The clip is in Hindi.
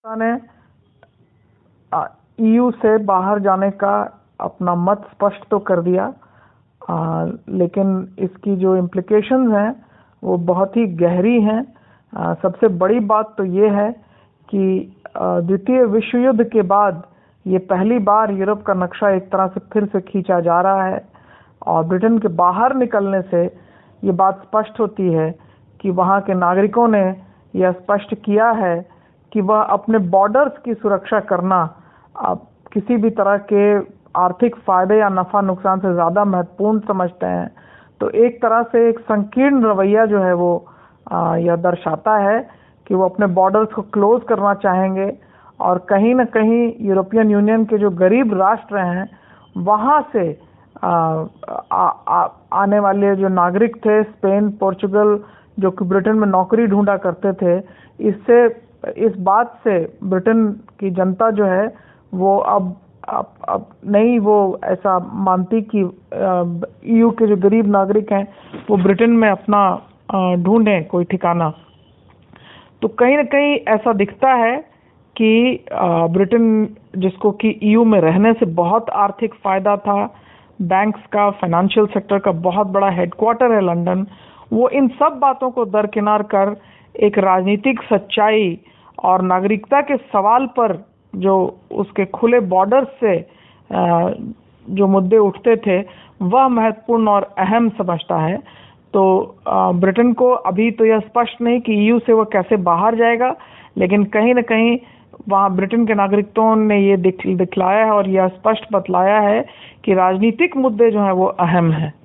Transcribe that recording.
ने ईयू से बाहर जाने का अपना मत स्पष्ट तो कर दिया, लेकिन इसकी जो इम्प्लिकेशंस हैं वो बहुत ही गहरी हैं। सबसे बड़ी बात तो ये है कि द्वितीय विश्व युद्ध के बाद ये पहली बार यूरोप का नक्शा एक तरह से फिर से खींचा जा रहा है और ब्रिटेन के बाहर निकलने से ये बात स्पष्ट होती है कि वहाँ के नागरिकों ने यह स्पष्ट किया है कि वह अपने बॉर्डर्स की सुरक्षा करना किसी भी तरह के आर्थिक फायदे या नफा नुकसान से ज़्यादा महत्वपूर्ण समझते हैं। तो एक तरह से एक संकीर्ण रवैया जो है वो यह दर्शाता है कि वो अपने बॉर्डर्स को क्लोज करना चाहेंगे और कहीं ना कहीं यूरोपियन यूनियन के जो गरीब राष्ट्र हैं वहाँ से आने वाले जो नागरिक थे, स्पेन, पोर्चुगल, जो कि ब्रिटेन में नौकरी ढूंढा करते थे, इससे इस बात से ब्रिटेन की जनता जो है वो अब नहीं वो ऐसा मानती कि ईयू के जो गरीब नागरिक हैं वो ब्रिटेन में अपना ढूंढें कोई ठिकाना। तो कहीं ना कहीं ऐसा दिखता है कि ब्रिटेन, जिसको कि ईयू में रहने से बहुत आर्थिक फायदा था, बैंक्स का, फाइनेंशियल सेक्टर का बहुत बड़ा हेडक्वार्टर है लंदन, वो इन सब बातों को दरकिनार कर एक राजनीतिक सच्चाई और नागरिकता के सवाल पर जो उसके खुले बॉर्डर से जो मुद्दे उठते थे वह महत्वपूर्ण और अहम समझता है। तो ब्रिटेन को अभी तो यह स्पष्ट नहीं कि ईयू से वह कैसे बाहर जाएगा, लेकिन कहीं ना कहीं वहाँ ब्रिटेन के नागरिकों ने ये दिखलाया है और यह स्पष्ट बतलाया है कि राजनीतिक मुद्दे जो हैं वो अहम हैं।